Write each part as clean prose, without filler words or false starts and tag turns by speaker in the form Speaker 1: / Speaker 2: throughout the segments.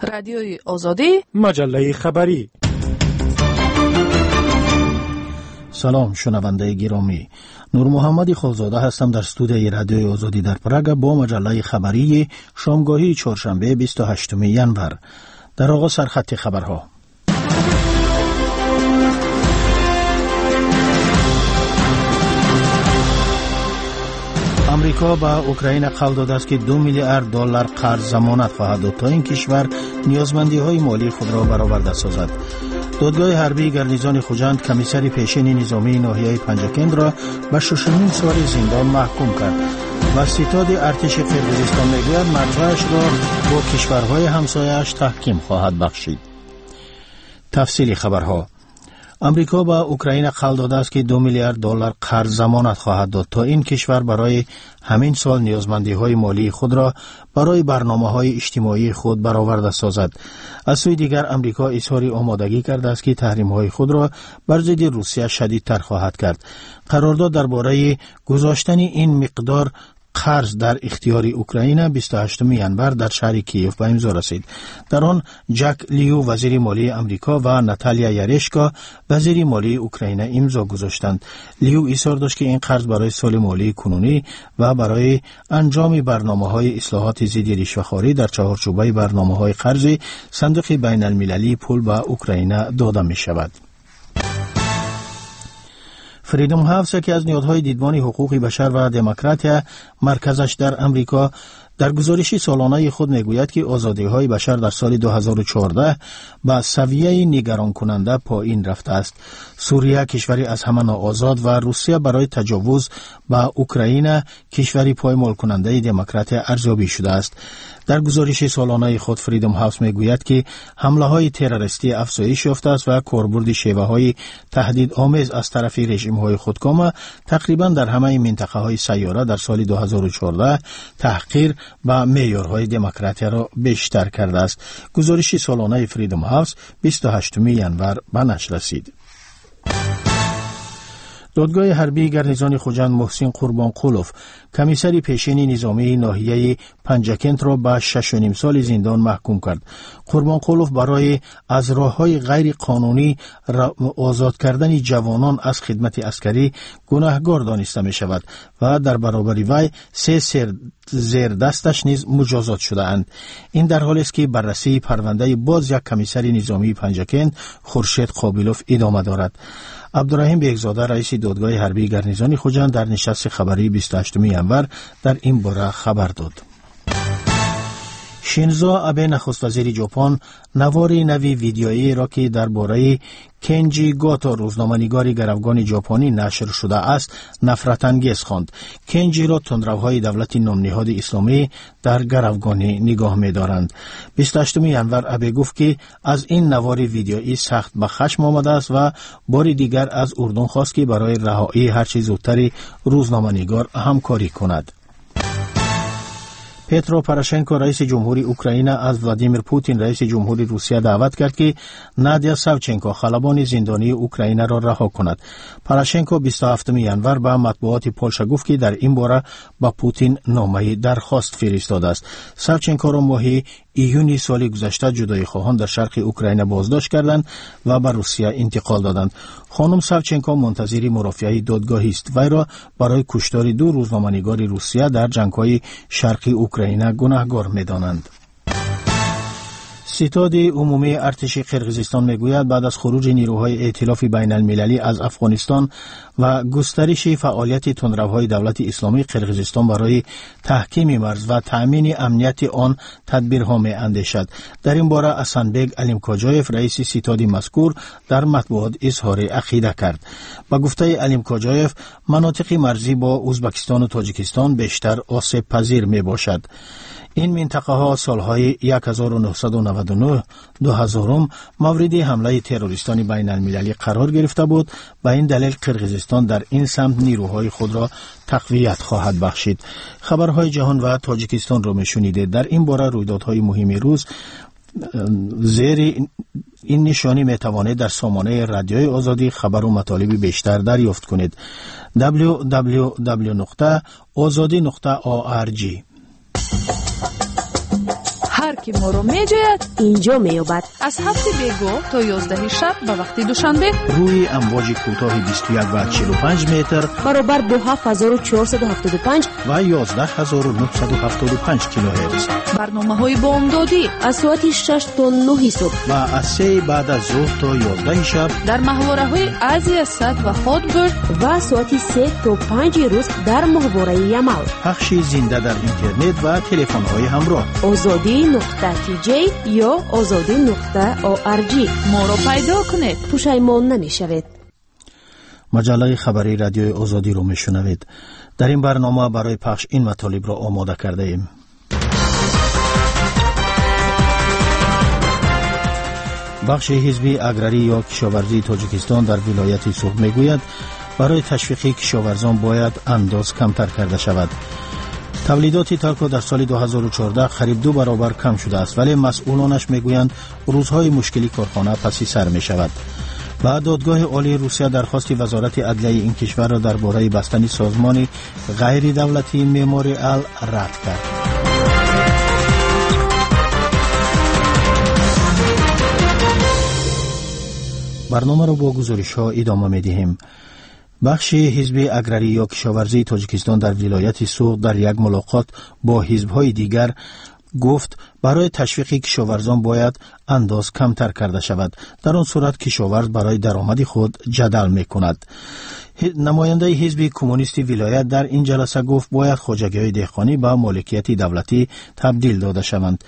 Speaker 1: رادیوی آزادی،
Speaker 2: مجله خبری.
Speaker 3: سلام شنونده گرامی، نور محمد خالزاده هستم در استودیوی رادیوی آزادی در پراگ با مجله خبری شامگاهی چهارشنبه 28 ژانویه. در آغاز سرخط خبرها. امریکا به اوکراین قول داده است که 2 میلیارد دلار قرض ضمانت خواهد داد تا این کشور نیازمندی‌های مالی خود را برآورده سازد. دادگاه حربی گرنیزان خوجند کمیسر پیشین نظامی ناحیه پنجکند را به 6 سال زندان محکوم کرد و ستاد ارتش قرقیزستان میگوید مرجعش را با کشورهای همسایه‌اش تحکیم خواهد بخشید. تفصیل خبرها. امریکا به اوکراین قول داده است که 2 میلیارد دلار قرض ضمانت خواهد داد تا این کشور برای همین سال نیازمندی‌های مالی خود را برای برنامه‌های اجتماعی خود برآورده سازد. از سوی دیگر امریکا اظهار آمادگی کرده است که تحریم‌های خود را بر ضد روسیه شدیدتر خواهد کرد. قرارداد درباره گذاشتن این مقدار قرض در اختیار اوکراین 28 ژانویه در شهر کیف به امضا رسید. در آن جک لیو وزیر مالی امریکا و ناتالیا یارشکا وزیر مالی اوکراین امضا گذاشتند. لیو اصرار داشت که این قرض برای سال مالی کنونی و برای انجام برنامه‌های اصلاحات ضد رشوه‌خواری در چهارچوبه برنامه‌های قرض صندوق بین‌المللی پول به اوکراین داده می‌شود. فریدم هاوس که از نهادهای دیدبان حقوق بشر و دموکراسی مرکزش در امریکا در گزارش سالانه خود میگوید که آزادی‌های بشر در سال 2014 به سویه نگران کننده پایین رفته است. سوریه کشوری از همه ناآزاد و روسیه برای تجاوز به اوکراین کشوری پایمال کننده دموکراسی ارزیابی شده است. در گزارش سالانه خود فریدم هاوس میگوید که حمله‌های تروریستی افزایش یافته است و کاربرد شیوه‌های تهدیدآمیز از طرف رژیم‌های خودکام تقریباً در همه منطقه‌های سیاره در سال 2014 تحقیر و معیارهای دموکراسی را بیشتر کرده است. گزارش سالانه فریدم هاوس 28 ژانویه به نشر رسید. دادگاه حربی گرنیزان خوجند محسن قربانقولوف کمیسر پیشین نظامی ناحیه پنجکند را به 6.5 سال زندان محکوم کرد. قربانقولوف برای از راه‌های غیر قانونی آزاد کردن جوانان از خدمت عسکری گناهکار دانسته می شود و در برابر وی 3 زیر دستش نیز مجازات شده اند. این در حالی است که بررسی پرونده باز یک کمیسر نظامی پنجکند خورشید قابلوف ادامه دارد. عبدالرحیم بیگزاده رئیس دادگاه حربی گرنیزان خوجند در نشست خبری 28 ژانویه در این باره خبر داد. شینزو آبه نخست وزیر ژاپن نوار نوی ویدیویی را که درباره کنجی گوتو روزنامه‌نگار گروگان ژاپنی نشر شده است نفرت انگیز خواند. کنجی را تندروهای دولت نامنهاد اسلامی در گروگانی نگاه می‌دارند. 28 ژانویه آبه گفت که از این نوار ویدیویی سخت به خشم آمده است و بار دیگر از اردن خواست که برای رهایی هر چه زودتر روزنامه‌نگار همکاری کند. پترو پروشنکو رئیس جمهوری اوکراین از ولادیمیر پوتین رئیس جمهوری روسیه دعوت کرد که نادیا ساوچنکو خلبان زندانی اوکراین را رها کند. پروشنکو 27 ژانویه به مطبوعات پولشا گفت که در این باره با پوتین نامه درخواست فرستاده است. ساوچنکو را ماه ایونی سال گذشته جدایی خواهان در شرق اوکراین بازداشت کردند و به روسیه انتقال دادند. خانم ساوچنکو منتظر مرافعه دادگاهی است. وی را برای کشتار 2 روزنامه‌نگار روسیه در جنگ‌های شرقی اوکراین گناهکار می‌دانند. ستاد عمومی ارتش قرقیزستان میگوید بعد از خروج نیروهای ائتلاف بین المللی از افغانستان و گسترش فعالیت تندروهای دولت اسلامی قرقیزستان برای تحکیم مرز و تأمین امنیت آن تدبیرها می اندیشد. در این باره اسنبگ علیمکاجایف رئیس ستاد مذکور در مطبوعات اظهار عقیده کرد. با گفته علیمکاجایف مناطق مرزی با ازبکستان و تاجیکستان بیشتر آسیب پذیر می باشد. این منطقه ها سالهای 1999 2000 مورد حمله تروریستان بین المللی قرار گرفته بود. به این دلیل قرقیزستان در این سمت نیروهای خود را تقویت خواهد بخشید. خبرهای جهان و تاجیکستان را میشنیدید. در این باره رویدادهای مهم روز زیر این نشانی میتوانید در سامانه رادیوی آزادی خبر و مطالب بیشتر دریافت کنید. www.azadi.org
Speaker 1: هر کی ما رو میجوید
Speaker 2: اینجا میابد.
Speaker 1: از 7 بیگاه تا 11 شب به وقت دوشنبه
Speaker 3: روی امواج کوتاه 21 و 45 متر
Speaker 2: برابر با 7475
Speaker 3: و 11975 کیلوهرتز.
Speaker 1: برنامه‌های بامدادی
Speaker 2: از ساعت 6 تا 9 صبح
Speaker 3: و از 3 بعد از ظهر تا 11 شب
Speaker 1: در محوره‌های ازیا صد و هاتبرد
Speaker 2: و ساعت 3 تا 5 روز در محوره یمل.
Speaker 3: پخش زنده در اینترنت و تلفن‌های همراه.
Speaker 2: azadi.tj یا azadi.org.
Speaker 1: ما رو پیدا کنید.
Speaker 2: پشیمان نمیشوید.
Speaker 3: مجله خبری رادیوی آزادی رو میشنوید. در این برنامه برای پخش این مطالب را آماده کرده ایم. بخش حزبی اگراری یا کشاورزی تاجیکستان در ولایت سوغد میگوید برای تشویق کشاورزان باید انداز کمتر کرده شود. تولیدات تاکو در سال 2014 قریب 2 برابر کم شده است، ولی مسئولانش میگویند روزهای مشکلی کارخانه پسی سر می شود. بعد دادگاه عالی روسیه درخواست وزارت عدلیه این کشور را درباره بستن سازمان غیر دولتی مموریال رد کرد. برنامه را با گزارش ها ادامه می دهیم. بخش حزب اگراری یا کشاورزی تاجیکستان در ولایت سوغد در یک ملاقات با حزب‌های دیگر گفت برای تشویق کشاورزان باید انداز کمتر کرده شود. در آن صورت کشاورز برای درآمد خود جدل می‌کند. نماینده حزب کمونیست ولایت در این جلسه گفت باید خواجگی‌های دهقانی به مالکیت دولتی تبدیل داده شوند.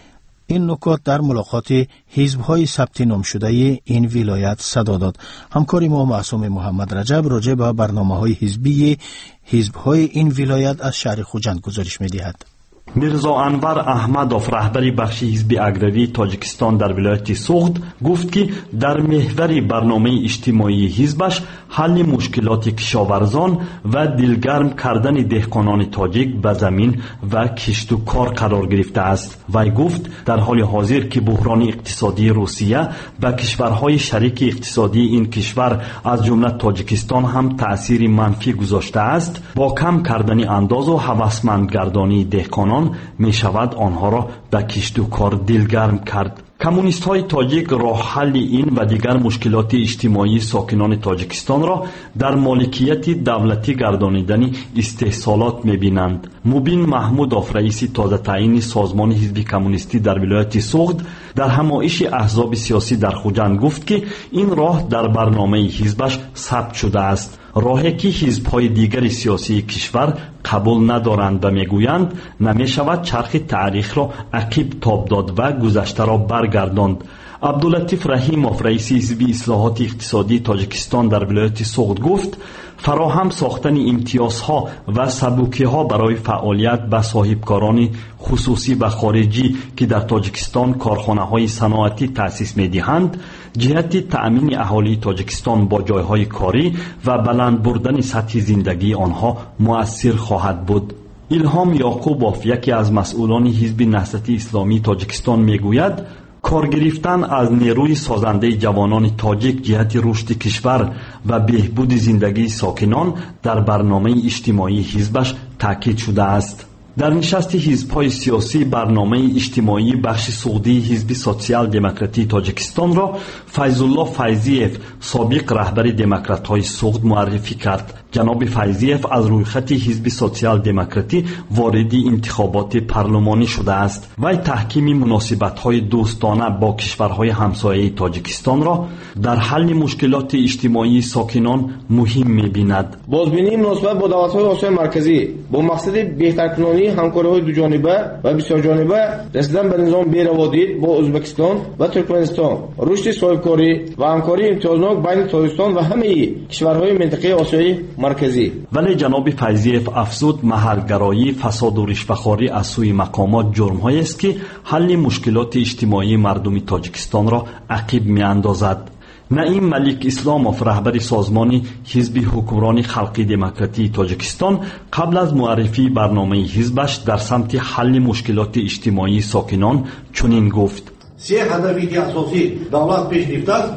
Speaker 3: این نکات در ملاقات حزب‌های ثبت نام شده این ولایت صدا داد. همکار ما معصوم محمد رجب راجع به برنامه‌های حزبی حزب‌های این ولایت از شهر خوجند گزارش می‌دهد.
Speaker 4: میرزا انور احمدوف رهبری بخش حزب اگراری تاجیکستان در ولایت سوغد گفت که در محور برنامه اجتماعی حزبش حل مشکلات کشاورزان و دلگرم کردن دهقانان تاجیک به زمین و کشت و کار قرار گرفته است. وی گفت در حال حاضر که بحران اقتصادی روسیه به کشورهای شریک اقتصادی این کشور از جمله تاجیکستان هم تأثیر منفی گذاشته است، با کم کردن انداز و هوسمندگردانی دهقانان می شود آنها را به کشت و کار دلگرم کرد. کمونیست های تاجیک راه حل این و دیگر مشکلات اجتماعی ساکنان تاجیکستان را در مالکیت دولتی گردانیدن استحصالات می بینند. مبین محمودوف رئیس تازه تعیین سازمان حزب کمونیستی در ولایت سوغد در همایش احزاب سیاسی در خوجند گفت که این راه در برنامه حزبش ثبت شده است. راهی که حزب‌های دیگر سیاسی کشور قبول ندارند و میگویند نمیشود چرخ تاریخ را عقب تاب داد و گذشته را برگرداند. عبداللطیف رحیموف رئیس حزب اصلاحات اقتصادی تاجیکستان در ولایت سوغد گفت فراهم ساختن امتیازها و سبوکی‌ها برای فعالیت به صاحبکاران خصوصی و خارجی که در تاجیکستان کارخانه‌های صنعتی تأسیس می‌دهند جهت تأمین اهالی تاجیکستان با جایهای کاری و بلند بردن سطح زندگی آنها مؤثر خواهد بود. الهام یعقوبوف یکی از مسئولان حزب نهضت اسلامی تاجیکستان میگوید کار گرفتن از نیروی سازنده جوانان تاجیک جهت رشد کشور و بهبود زندگی ساکنان در برنامه اجتماعی حزبش تاکید شده است. در نشست حزب‌های سیاسی برنامه اجتماعی بخش سوغدی حزب سوسیال دموکراتی تاجیکستان را فیض‌الله فیضیف سابق رهبر دموکرات‌های سوغد معرفی کرد. جناب فیضیف از رویخط حزب سوسیال دموکراتی وارد انتخابات پارلمانی شده است. وی تحکیم مناسبت‌های دوستانه با کشورهای همسایه تاجیکستان را در حل مشکلات اجتماعی ساکنان مهم می‌بیند.
Speaker 5: بازبینی مناسبت با دولت‌های آسیای مرکزی با مقصد بهتر کنانی همکاری‌های دو جانبه و بسیار جانبه رسیدن به نظام بی‌روادید با ازبکستان و ترکمنستان، رشد صاحبکاری و همکاری امتیازناک بین تاجیکستان و همه کشورهای منطقه آسیای مرکزی.
Speaker 4: ولی جناب فیضیف افزود محلگرایی، فساد و رشوه‌خواری از سوی مقامات جرم‌هایی است که حل مشکلات اجتماعی مردم تاجیکستان را عقب می‌اندازد. نعیم ملیک اسلاموف رهبر سازمان حزب حکمران خلقی دموکراتی تاجیکستان قبل از معرفی برنامه حزبش در سمت حل مشکلات اجتماعی ساکنان چنین گفت:
Speaker 6: سه هدفی که اساسی دولت پیش گرفته است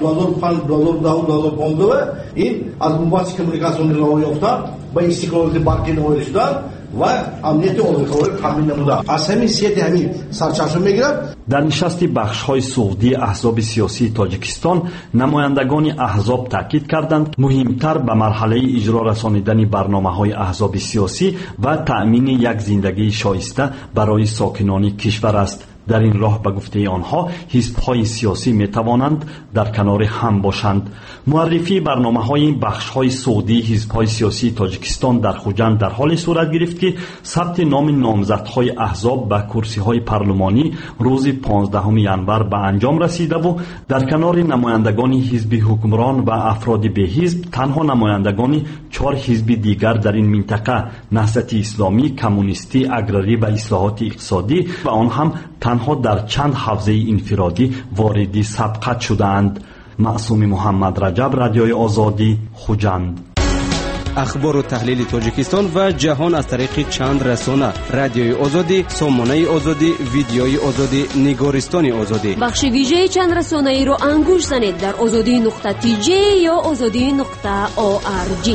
Speaker 6: 2010-2015 این از موسسه کمونیکاسیون راه یافته با استقلال برقی نویل شدن و امنیت اولیگارخی تامین نموده. از همین سیاست همین سرچشمه میگیرد.
Speaker 4: در نشست بخش‌های سعودی احزاب سیاسی تاجیکستان نمایندگان احزاب تاکید کردند مهمتر به مرحله اجرا رسانیدن برنامه‌های احزاب سیاسی و تأمین یک زندگی شایسته برای ساکنان کشور است. در این راه به گفته آنها حزب‌های سیاسی می‌توانند در کنار هم باشند. معرفی برنامه‌های بخش‌های سعودی حزب‌های سیاسی تاجیکستان در خوجند در حال صورت گرفت که ثبت نام نامزدهای احزاب به کرسی‌های پارلمانی روز 15 ژانویه به انجام رسیده و در کنار نمایندگان حزب حکمران و افراد به حزب تنها نمایندگان 4 حزب دیگر در این منطقه نهضت اسلامی، کمونیستی، اگراری و اصلاحات اقتصادی و آن هم تنها در چند حوزه انفرادی وارد سبقت شدند. معصوم محمد رجب، رادیوی آزادی، خوجند.
Speaker 7: اخبار و تحلیل تاجیکستان و جهان از طریق چند رسانه: رادیوی آزادی، سامانه آزادی، ویدیوی آزادی، نگارستان آزادی.
Speaker 2: بخش ویژه چند رسانه ای را انگوش زنید در azadi.tj یا azadi.org.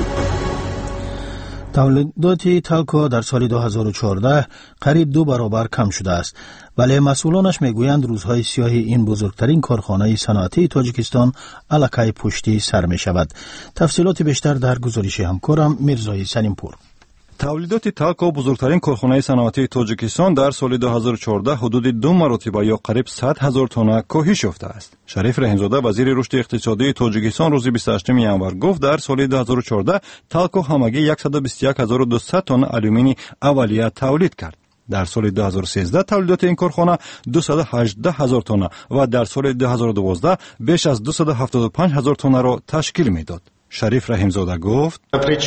Speaker 3: تولیدات تالکو در سال 2014 قریب 2 برابر کم شده است، ولی مسئولانش میگویند روزهای سیاه این بزرگترین کارخانه صنعتی تاجیکستان الکی پشتی سر می شود. تفصیلات بیشتر در گزارش همکارم میرزای سلیمپور.
Speaker 8: تولیدات تالکو بزرگترین کارخانه صنعتی تاجیکستان در سال 2014 حدود 2 مرتبه یا قریب 100,000 تن کاهش یافته است. شریف رحیمزاده وزیر رشد اقتصادی تاجیکستان روز 28 ژانویه گفت در سال 2014 تالکو همگی 121,200 تن آلومینی اولیه تولید کرد. در سال 2013 تولیدات این کارخانه 218,000 تن و در سال 2012 بیش از 275,000 تن را تشکیل میداد. شریف رحیمزاده گفت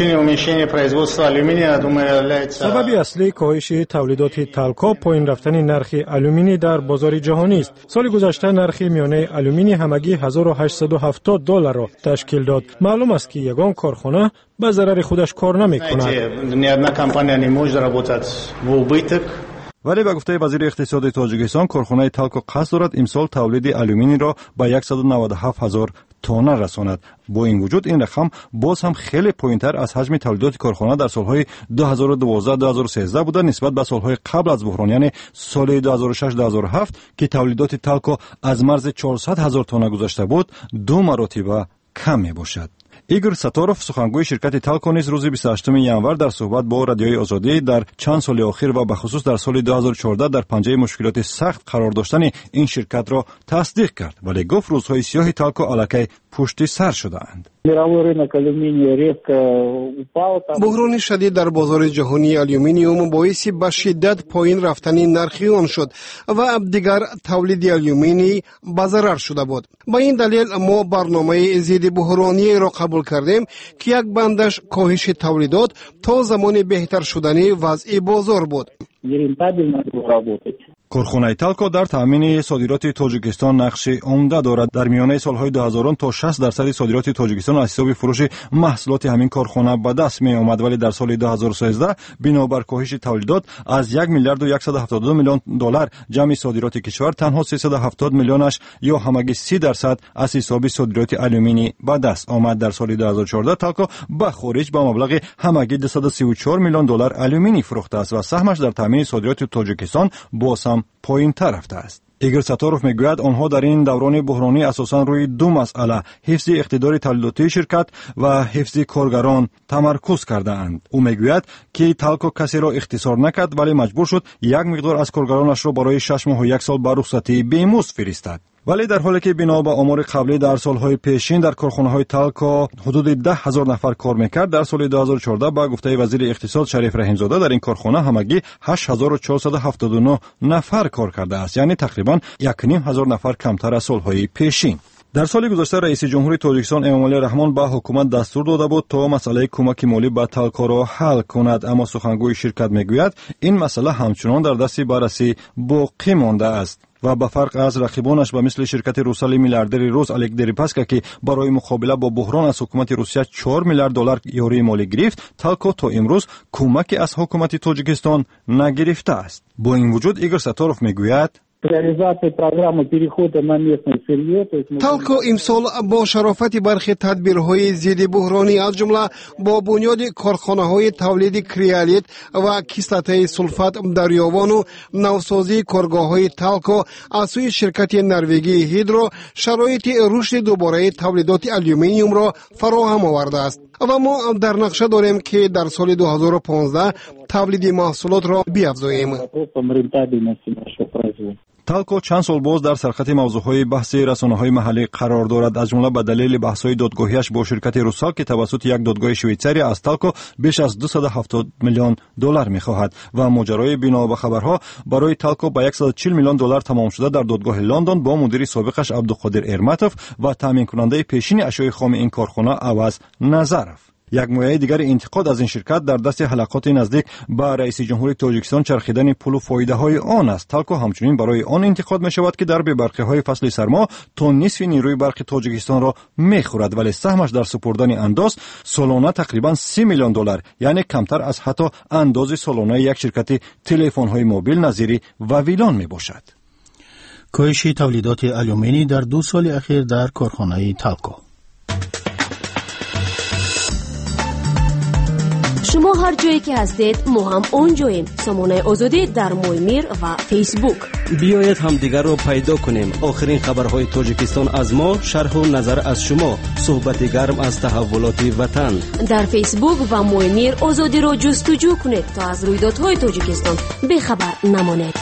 Speaker 9: سبب اصلی کاهش تولیدات تالکو پایین رفتن نرخ آلومینی در بازار جهانی است. سال گذشته نرخ میانه آلومینی همگی $1,870 را تشکیل داد. معلوم است که یگان کارخانه به ضرر خودش کار نمی‌کند.
Speaker 8: ولی به گفته وزیر اقتصاد تاجیکستان کارخانه تالکو قصد دارد امسال تولید آلومینی را به 197,000 تن رساند. با این وجود این رقم باز هم خیلی پایین‌تر از حجم تولیدات کارخانه در سالهای 2012-2013 بوده نسبت به سالهای قبل از بحران، یعنی سال 2006-2007 که تولیدات تالکو از مرز 400,000 تن گذشته بود 2 مرتبه کم میباشد. ایگور ساتاروف سخنگوی شرکت تالکو نیز روز 28 ژانویه در صحبت با رادیوی آزادی در چند سال اخیر و به خصوص در سال 2014 در پنجه مشکلات سخت قرار داشتن این شرکت را تصدیق کرد، ولی گفت روزهای سیاه تالکو الکی پشت سر شده‌اند.
Speaker 10: بحران شدید در بازار جهانی آلومینیوم باعث به شدت پایین رفتن نرخ آن شد و دیگر تولید آلومینی به ضرر شده بود. با این دلیل ما برنامه ضد بحرانی را قبول کردیم که یک بندش کاهش تولیدات تا زمان بهتر شدن وضع بازار بود.
Speaker 8: کارخانه تالکو در تامین صادرات تاجیکستان نقش عمده دارد. در میانه سالهای 2000 تا 60% صادرات تاجیکستان از حساب فروش محصولات همین کارخانه به دست می آمد، ولی در سال 2013 بنابر کاهش تولیدات از 1,172 میلیون دلار جمع صادرات کشور تنها 370 میلیونش یا همگی 30% از حساب صادرات آلومینی به دست آمد. در سال 2014 تالکو به خارج با مبلغ همگی 234 میلیون دلار آلومینی فروخته است و سهمش در تامین صادرات تاجیکستان باز هم پایین‌تر رفته است. ایگور ساتاروف میگوید آنها در این دوران بحرانی اساساً روی 2 مسئله، حفظ اقتدار تولیداتی شرکت و حفظ کارگران تمرکز کرده اند. او میگوید که تالکو کسی را اختصار نکرد ولی مجبور شد یک مقدار از کارگرانش را برای 6 ماه و 1 سال به رخصتی بیمزد فرستد. ولی در حالی که بنا به آمار قبلی در سالهای پیشین در کارخانه‌های تالکو حدود 10,000 نفر کار میکرد، در سال 2014 با گفته وزیر اقتصاد شریف رحیمزاده در این کارخانه همگی 8,479 نفر کار کرده است، یعنی تقریباً 1,500 نفر کمتر از سالهای پیشین. در سال گذشته رئیس جمهوری تاجیکستان امامعلی رحمان به حکومت دستور داده بود تا مسئله کمک مالی به تالکو را حل کند، اما سخنگوی شرکت میگوید این مسئله همچنان در دست بررسی باقی مانده است و به فرق از رقیبانش به مثل شرکت روسال میلیاردر روس الک دریپاسکا که برای مقابله با بحران از حکومت روسیه 4 میلیارد دلار یاری مالی گرفت، تالکو تا امروز کمکی از حکومت تاجیکستان نگرفته است. با این وجود ایگور ساتاروف میگوید
Speaker 11: реализации программы перехода на местное сырье.
Speaker 10: تالکو امسال با شرافت برخی تدبیرهای ضد بحرانی از جمله با بنیاد کارخانه‌های تولید کریالیت و کیسلت سولفات دریاوان و نوسازی کارگاه‌های تالکو از سوی شرکت نروژی هیدرو شرایط رشد دوباره تولیدات آلومینیوم را فراهم آورده است و ما در نقشه داریم که در سال 2015 تولید محصولات را بیافزاییم.
Speaker 8: تالکو چند سال باز در سرخط موضوعهای بحثی رسانه‌های محلی قرار دارد، از جمله به دلیل بحث‌های دادگاهیش با شرکت روسال که توسط یک دادگاه شویцاری از تالکو بیش از 270 میلیون دلار می‌خواهد و ماجرای بنا به خبرها برای تالکو با 140 میلیون دلار تمام شده در دادگاه لندن با مدیر سابقش عبدالقادر ارمتوف و تامین کننده پیشین اشیاء خام این کارخانه عوض نظرف. یک مایه دیگر انتقاد از این شرکت در دست حلقات نزدیک به رئیس جمهوری تاجیکستان چرخیدن پول و فایده های آن است. تالکو همچنین برای آن انتقاد می شود که در برقی های فصل سرما تا نصف نیروی برق تاجیکستان را می خورد، ولی سهمش در سپردن انداز سالانه تقریبا 30 میلیون دلار، یعنی کمتر از حتی انداز سالانه یک شرکت تلفن های موبیل نظیری وویلان می باشد.
Speaker 3: کاهش تولیدات آلومینی در 2 سال اخیر در کارخانه تالکو.
Speaker 2: شما هر جایی که هستید ما هم اونجاییم. سامانه آزادی در مویمیر و فیسبوک.
Speaker 7: بیایید هم دیگر رو پیدا کنیم. آخرین خبرهای تاجیکستان از ما، شرح و نظر از شما، صحبت گرم از تحولات وطن.
Speaker 2: در فیسبوک و مویمیر آزادی رو جستجو کنید تا از رویدادهای تاجیکستان بخبر نمانید.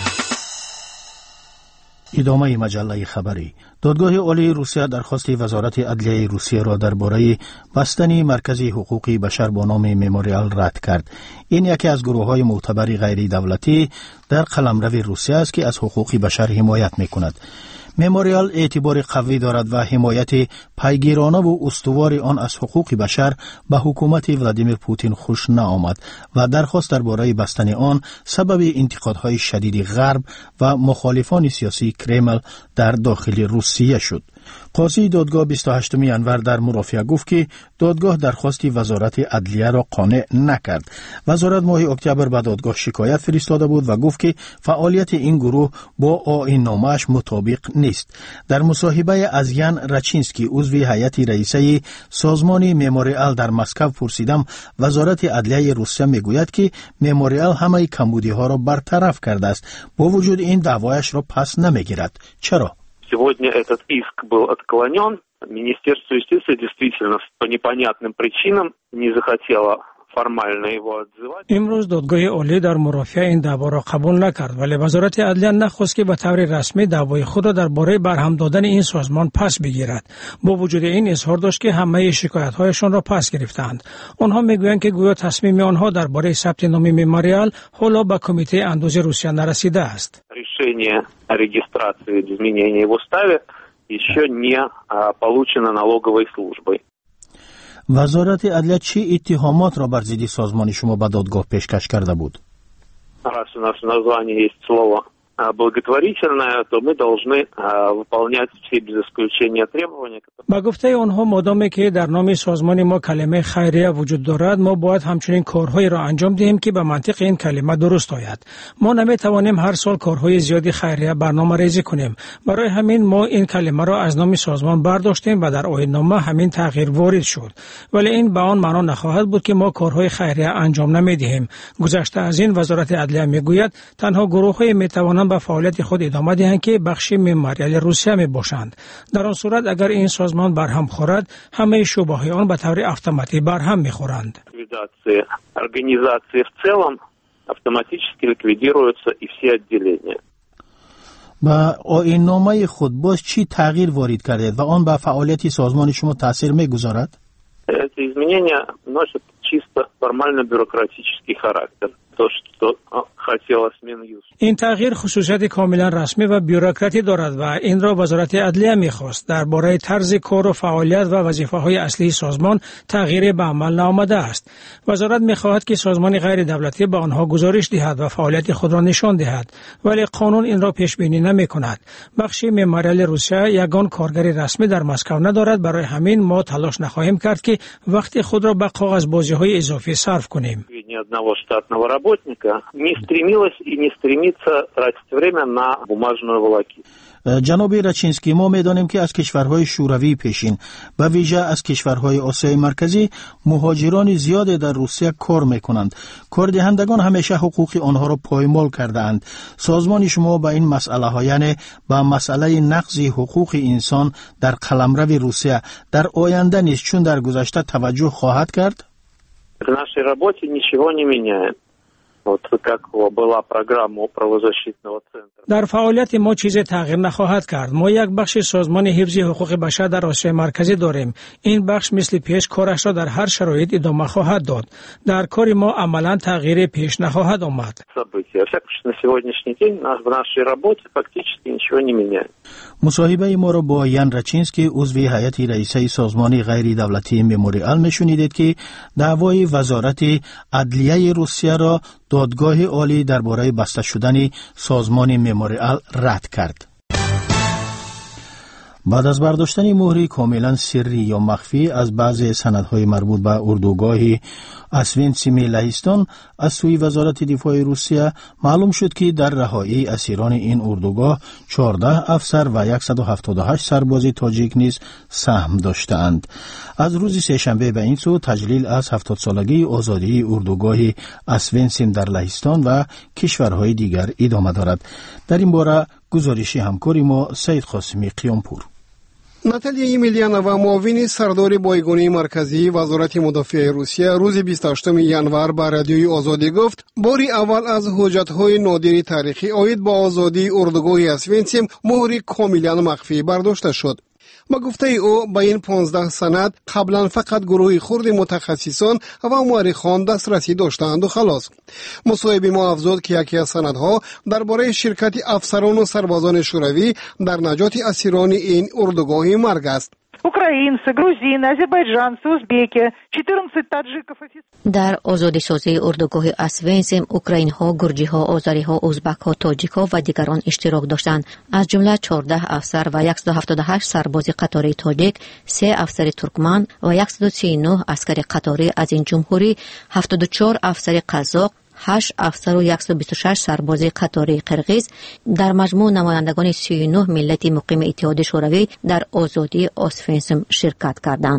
Speaker 3: ادامه مجله خبری. دادگاه عالی روسیه درخواست وزارت عدلیه روسیه را درباره بستن مرکز حقوق بشر با نام مموریال رد کرد. این یکی از گروه‌های معتبر غیر دولتی در قلمرو روسیه است که از حقوق بشر حمایت می‌کند. مموریال اعتبار قوی دارد و حمایت پیگیرانه و استوار آن از حقوق بشر به حکومت ولادیمیر پوتین خوش نآمد و درخواست درباره بستن آن سبب انتقادهای شدید غرب و مخالفان سیاسی کرمل در داخل روسیه شد. قاضی دادگاه 28 ینور در مرافعه گفت که دادگاه درخواست وزارت عدلیه را قانع نکرد. وزارت ماه اکتبر به دادگاه شکایت فرستاده بود و گفت که فعالیت این گروه با آیین نامه‌اش مطابق نیست. در مصاحبه از یان رچینسکی عضو هیئت رئیسه سازمان مموریال در مسکو پرسیدم، وزارت عدلیه روسیه میگوید که مموریال همه کمبودی‌ها را برطرف کرده است، با وجود این دعوایش را پس نمیگیرد. چرا؟
Speaker 12: Сегодня этот иск был отклонен. Министерство юстиции действительно по непонятным причинам не захотело формально его отзывать.
Speaker 9: امروز دادگاه عالی در مرافعه این دعوا را قبول نکرد، ولی وزارت عدلیه نخواست که به طور رسمی دعوای خود را درباره برهم دادن این سازمان پس بگیرد. با وجود این اظهار داشت که همه شکایت‌هایشان را پس گرفتند. آنها میگویند که گویا تصمیم آنها درباره ثبت نام مموریال حالا به کمیته اندازه روسیه نرسیده است.
Speaker 12: Решение о регистрации или изменении в уставе еще не получено налоговой службой.
Speaker 3: وزارت عدلیه چه اتهامات را بر ضد سازمان شما به دادگاه پیشکش کرده بود؟
Speaker 12: Раз у нас в названии есть слово благотворительное, то мы должны выполнять все без исключения требования.
Speaker 9: با گفته آنها مادامی که در نام سازمان ما کلمه خیریه وجود دارد، ما باید همچنین کارهایی را انجام دهیم که به منطق این کلمه درست آید. ما نمیتوانیم هر سال کارهای زیادی خیریه برنامه‌ریزی کنیم. برای همین ما این کلمه را از نام سازمان برداشتیم و در آیین‌نامه همین تغییر وارد شد. ولی این به آن معنا نخواهد بود که ما کارهای خیریه انجام نمیدهیم. گذشته از این وزارت عدلیه میگوید تنها گروه‌های میتوانند به فعالیت خود ادامه دهند که بخش مموریال روسیه می باشند. در آن صورت اگر این سازمان برهم خورد، همه شعبه‌های آن به طور اتوماتیک برهم می‌خورند.
Speaker 12: Организации в целом автоматически ликвидируются и все отделения.
Speaker 3: با آیین‌نامه خود باز چی تغییر وارد کردید و آن به فعالیت سازمان شما تاثیر می‌گذارد؟
Speaker 12: Эти изменения носят чисто формально-бюрократический характер. То, что хотелось Минюст.
Speaker 9: این تغییر خصوصیت کاملا رسمی و بیوروکراتی دارد و این را وزارت عدلیه می‌خواست. درباره طرز کار و فعالیت و وظیفه‌های اصلی سازمان تغییر به عمل نآمده است. وزارت می‌خواهد که سازمان غیر دولتی به آنها گزارش دهد و فعالیت خود را نشان دهد، ولی قانون این را پیش بینی نمی‌کند. بخش مموریال روسیه یگان کارگر رسمی در مسکو ندارد، برای همین ما تلاش نخواهیم کرد که وقت خود را به کاغذبازی‌های اضافی صرف کنیم.
Speaker 12: Ни одного штатного работника, ни стремилась и не стремится тратить время на бумажную волокиту.
Speaker 3: جناب رچینسکی، ما می‌دانیم که از کشورهای شوروی پیشین و ویژه از کشورهای آسیای مرکزی مهاجران زیاد در روسیه کار می‌کنند. کاردهندگان همیشه حقوق آنها را پایمال کرده‌اند. سازمان شما با این مسئله ها، یعنی با مسئله نقض حقوق انسان در قلمرو روسیه در آینده نیز چون در گذشته توجه خواهد کرد؟
Speaker 12: В нашей работе ничего не меняем. Вот как была программа правозащитного центра.
Speaker 13: در فعالیت ما چیزی تغییر نخواهد کرد. ما یک بخش سازمان حفظ حقوق بشر در آسیای مرکزی داریم. این بخش مثل پیش کارش را در هر شرایط ادامه خواهد داد. در کار ما عملاً تغییر پیش نخواهد آمد.
Speaker 12: На сегодняшний день в нашей работе фактически ничего не меняем.
Speaker 3: مصاحبه ما را با یان رچینسکی، عضو هیئت رئیسه سازمان غیر دولتی مموریال میشنیدید که دعوای وزارت عدلیه روسیه را دادگاه عالی درباره بسته شدن سازمان مموریال رد کرد. بعد از برداشتن مهری کاملا سری یا مخفی از بعضی سندهای مربوط به اردوگاه اسوینسیم لهستان از سوی وزارت دفاع روسیه، معلوم شد که در رهایی اسیران این اردوگاه 14 افسر و 178 سرباز تاجیک نیز سهم داشتند. از روز سه‌شنبه به این سو تجلیل از 70 سالگی آزادی اردوگاه اسوینسیم در لهستان و کشورهای دیگر ادامه دارد. در این باره گزارشی همکاری ما سید قاسمی قیامپور.
Speaker 10: ناتالیا ایمیلیانووا، معاون سردار بایگانی مرکزی وزارت مدافع روسیه، روز 28 ینور به رادیوی آزادی گفت باری اول از حجت‌های نادر تاریخی عاید به آزادی اردوگاه اسوینسیم مهری کاملا مخفی برداشته شد. با گفته او با این 15 سند قبلا فقط گروه خرد متخصصان و مورخان دسترسی داشتند و خلاص. مصاحبه ما افزود که یکی از سندها درباره شرکت افسران و سربازان شوروی در نجات اسیران این اردوگاه مرگ است.
Speaker 14: Украинцы, грузины, азербайджанцы, узбеки, 14 таджиков.
Speaker 15: در آزادی سازی اردوگاه اسوینسیم اوکراین‌ها، گرجی‌ها، آذری‌ها، ازبک‌ها، تاجیک‌ها و دیگران اشتراک داشتند. از جمله 14 افسر و 178 سرباز قطاری تاجیک، 3 افسر ترکمن و 139 عسکر قطاری از این جمهوری، 74 افسر قزاق، 8 افسر و 126 سرباز قطاری قرغیز، در مجموع نمایندگان 39 ملت مقیم اتحاد شوروی در آزادی اسوینسیم شرکت کردند.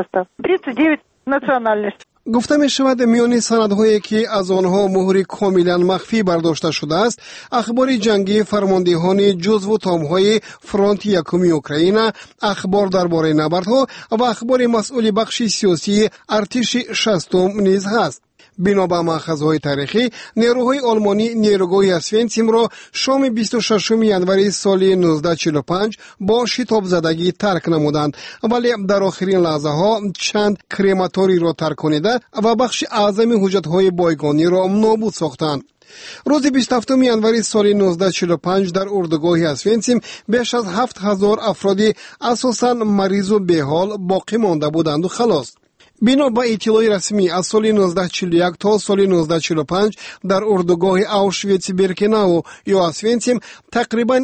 Speaker 14: 39 национальностей.
Speaker 10: گفته می شود میان سندهایی که از آنها مهری کاملا مخفی برداشته شده است، اخبار جنگی فرماندهان جزو تامهای فرانت یکمی اوکراین، اخبار درباره نبردها و اخبار مسئول بخش سیاسی ارتش شصتم نیز هست. بنا به مأخذهای تاریخی، نیروهای آلمانی نیروگاه اسوینسیم را شام 26 ینوری سال 1945 با شتاب زدگی ترک نمودند، ولی در آخرین لحظه ها چند کرماتوری را ترک کنیده و بخش اعظم حجتهای بایگانی را نابود ساختند. روز 27 ینوری سال 1945 در اردوگاه اسوینسیم بیش از 7000 افرادی اساساً مریض و بیحال باقی مانده بودند و خلاص. بنا به اطلاع رسمی از سال 1941 تا سال 1945 در اردوگاه آوشویتس بیرکناو یا اسوینسیم تقریبا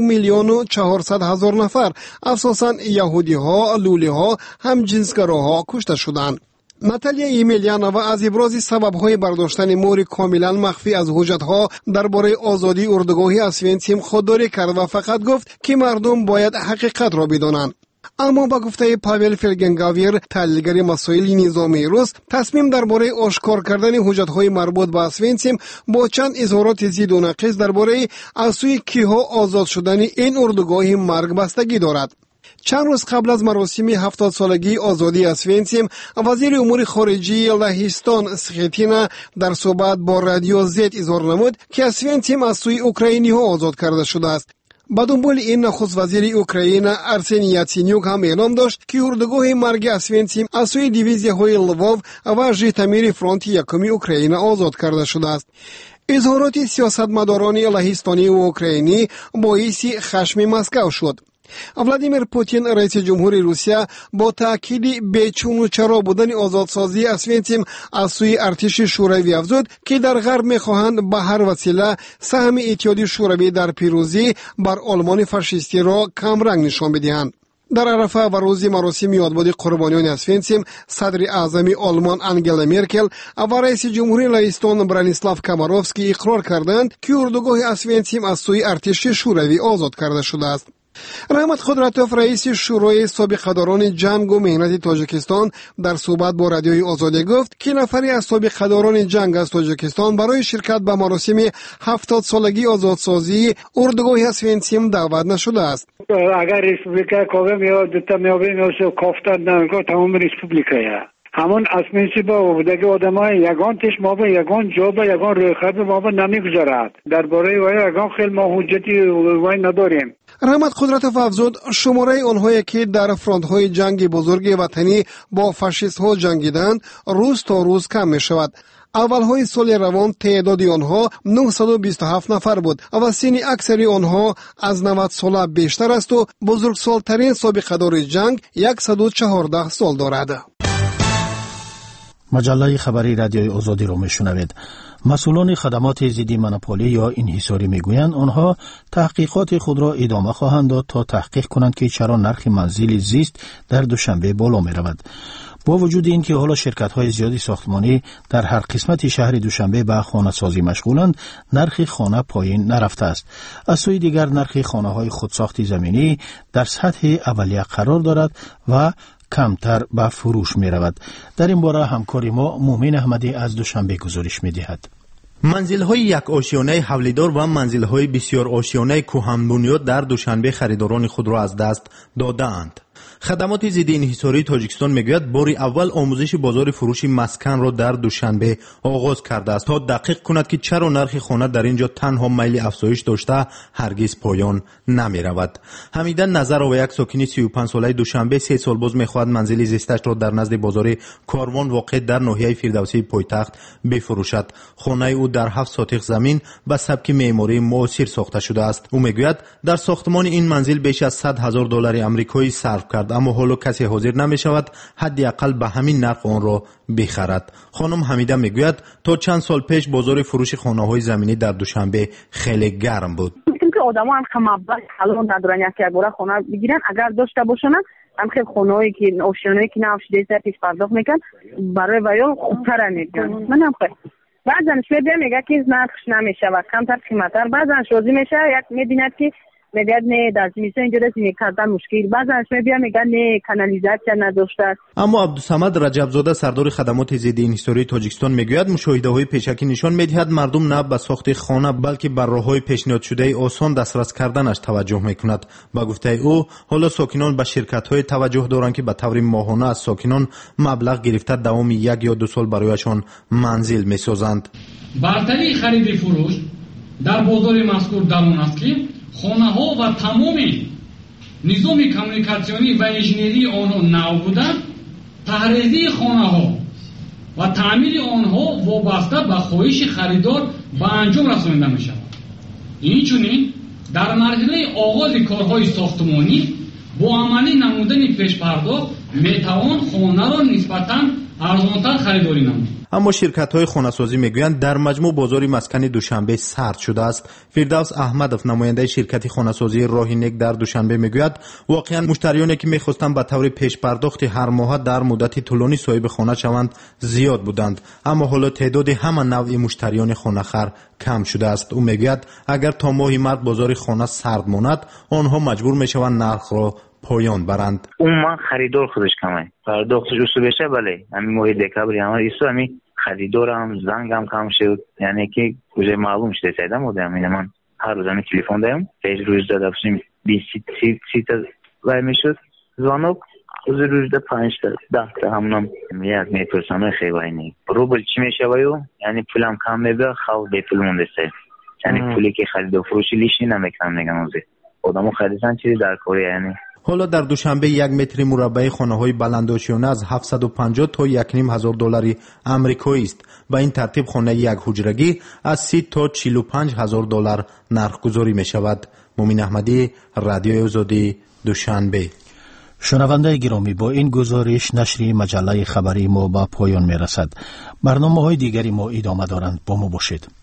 Speaker 10: 1,400,000 نفر اساساً یهودی ها، لولی ها، همجنسگراها کشته شدند. ناتالیا ایمیلیانووا از ابراز سبب‌های برداشتن مهر کاملا مخفی از حجت‌ها درباره آزادی اردوگاه اسوینسیم خودداری کرد و فقط گفت که مردم باید حقیقت را بدانند. اما با گفته پاول فلگنگاویر، تحلیلگر مسائل نظامی روس، تصمیم درباره آشکار کردن حجت‌های مربوط به اسوینسیم با چند اظهارات ضد و ناقص درباره از سوی کیها آزاد شدن این اردوگاه مرگ بستگی دارد. چند روز قبل از مراسم 70 سالگی آزادی اسوینسیم، وزیر امور خارجه لهستان سخیتینا در صحبت با رادیو زد اظهار نمود که اسوینسیم از سوی اوکراینی‌ها آزاد کرده شده است. با دنبال این نخست وزیر اوکراین ارسنی یاتسینیوک هم اعلام داشت که اردوگاه مرگ اسوینسیم از سوی دیویزیاهای لووو و ژیتامیر فرانت یکمی اوکراین آزاد کرده شده است. اظهارات سیاستمداران لهستانی و اوکراینی باعث خشم مسکو شد. ولادیمیر پوتین رئیس جمهوری روسیه با تأکید بیچون و چرا بودن آزادسازی اسوینسیم از سوی ارتش شوروی افزود که در غرب می‌خواهند به هر وسیله سهم اتحاد شوروی در پیروزی بر آلمان فاشیستی را کمرنگ نشان بدهند. در عرفه و روز مراسم یادبود قربانیان اسفنسیم صدر اعظم آلمان انگلا مرکل و رئیس جمهوری لهستان برانیسلاو کاماروفسکی اقرار کردند که اردوگاه اسفنسیم از سوی ارتش شوروی آزاد کرده شده است. رحمت قدرتوف رئیس شورای سابقه‌داران جنگ و مهنت تاجیکستان در صحبت با رادیوی آزادی گفت که نفری از سابقه‌داران جنگ از تاجیکستان برای شرکت به مراسم 70 سالگی آزادسازی اردوگاه اسفنسیم دعوت نشده است.
Speaker 11: اگر ریسپوبلیکا کوم یا دتا میابه میشه کافتن نمیگه تمام ریسپوبلیکا همون اسمنسی با بودگی آدمای یگان تش ما به یگان جا به یگان رویخط ما به نمیگذارد درباره وای یگان خیلی ما حجتی وای نداریم.
Speaker 10: رحمت قدرتوف افزود شماره آنهایی که در فرانت‌های جنگ بزرگ وطنی با فاشیست‌ها جنگیدند روز تا روز کم می‌شود. اولهای سال روان تعداد آنها 927 نفر بود و سن اکثر آنها از 90 ساله بیشتر است و بزرگسال‌ترین سابقه‌دار جنگ 114 سال دارد.
Speaker 3: مجله خبری رادیوی آزادی رو میشنوید. مسئولان خدمات ضد مونوپولی یا انحصاری میگویند آنها تحقیقات خود را ادامه خواهند داد تا تحقیق کنند که چرا نرخ منزل زیست در دوشنبه بالا می رود. با وجود اینکه حالا شرکت‌های زیادی ساختمانی در هر قسمت شهر دوشنبه به خانه سازی مشغولند، نرخ خانه پایین نرفته است. از سوی دیگر نرخ خانه‌های خودساخت زمینی در سطح اولیه قرار دارد و کمتر به فروش می رود. در این باره همکاری ما مومن احمدی از دوشنبه گزارش می دهد.
Speaker 16: منزل‌های یک آشیانه حولیدار و منزل‌های بسیار آشیانه کهن بنیاد در دوشنبه خریداران خود را از دست دادند. خدمات ضد انحصاری تاجیکستان میگوید بار اول آموزش بازار فروش مسکن را در دوشنبه آغاز کرده است تا دقیق کند که چرا نرخ خانه در اینجا تنها میل افزایش داشته هرگز پایان نمی رود. حمیدن نظر و یک ساکن 35 ساله دوشنبه 3 سال باز میخواهد منزل زیستش را در نزد بازار کاروان واقع در ناحیه فردوسی پایتخت بفروشد. خانه او در 7 ساتق زمین به سبک معماری معاصر ساخته شده است. او میگوید در ساختمان این منزل بیش از $100,000 آمریکایی صرف کرد، اما حالا کسی حاضر نمی شود حداقل به همین نرخ آن را بخرد. خانم حمیده میگوید تا چند سال پیش بازار فروش خانه‌های زمینی در دوشنبه خیلی گرم بود.
Speaker 17: که آدما هم مبلغ حلال ندارن یک بار خانه بگیرن، اگر داشته باشن هم خیلی خانه‌ای که آشیانه‌ای که نفشیده سر پیش پرداخت میکن برای ویا خوبتر میگن. منم خیلی بعضن شده میگه که نرخش نمیشه و کمتر قیمت‌تر، بعضن شوزی میشه یک میبیند که میگه نه در زمینه اینجا کردن مشکل، بعضی از میگن نه کانالیزاسیون نداشته.
Speaker 16: اما عبدالصمد رجبزاده سردار خدمات ضد انحصاری تاجیکستان میگوید مشاهده‌های پیشکی نشان میدهد مردم نه به ساخت خانه بلکه بر راه‌های پیشنهاد شده آسان دسترس کردنش توجه میکند. با گفته او حالا ساکنان به شرکت‌های توجه دارند که به طور ماهانه از ساکنان مبلغ گرفته دوام 1 یا 2 سال برایشان منزل میسازند.
Speaker 18: برتری خرید فروش در بازار مذکور درون است که خانه‌ها و تمام نظام کمیونیکاسیونی و انژینری آنها نو بودند، تحریزی خانه‌ها و تعمیر آنها وابسته به خواهش خریدار به انجام رسانیده می‌شود. اینچنین در مرحله آغاز کارهای ساختمانی با عملی نمودن پیش پرداخت میتوان خانه را نسبتاً ارزان‌تر خریداری نمود.
Speaker 16: اما شرکت‌های خانه‌سازی میگویند در مجموع بازار مسکن دوشنبه سرد شده است. فردوس احمدов نماینده شرکت خانه‌سازی راهینک در دوشنبه میگوید واقعاً مشتریانی که می‌خواستند به طور پیش پرداخت هر ماه در مدت طولانی صاحب خانه شوند زیاد بودند، اما حالا تعداد همان نوع مشتریان خانه‌خوار کم شده است. او میگوید اگر تا ماه مارس بازار خانه سرد ماند آنها مجبور میشوند نرخ را پایان برند.
Speaker 19: اون من خریدار خودش کمه پرداختش اصول بشه بله همین ماه دکبر همه ایسو همین خریدار هم زنگ هم کم شد، یعنی که کجای معلوم شده سیدم بوده همین من هر روز همین تلیفون دارم پیش روز داده بسیم 20 تا وای میشد زانوک روز روز ده 5 تا 10 تا همونم یک میپرسانه خیلی وای نی روبل چی میشه وایو یعنی پولم کم میده خال به پول مونده سه یعنی پولی که خرید و فروشی لیشی نمیکنم نگم اوزی آدمو خریدن چیزی در کاری یعنی.
Speaker 16: حالا در دوشنبه 1 متر مربع خانه‌های بلندآشیانه از 750 تا $1,500 آمریکایی است. با این ترتیب خانه یک حجرگی از 30 تا $45,000 نرخ‌گذاری می‌شود. مومن احمدی، رادیوی آزادی، دوشنبه.
Speaker 3: شنونده گرامی، با این گزارش نشر مجله خبری ما به پایان می‌رسد. برنامه‌های دیگری ما ادامه دارند. با ما باشید.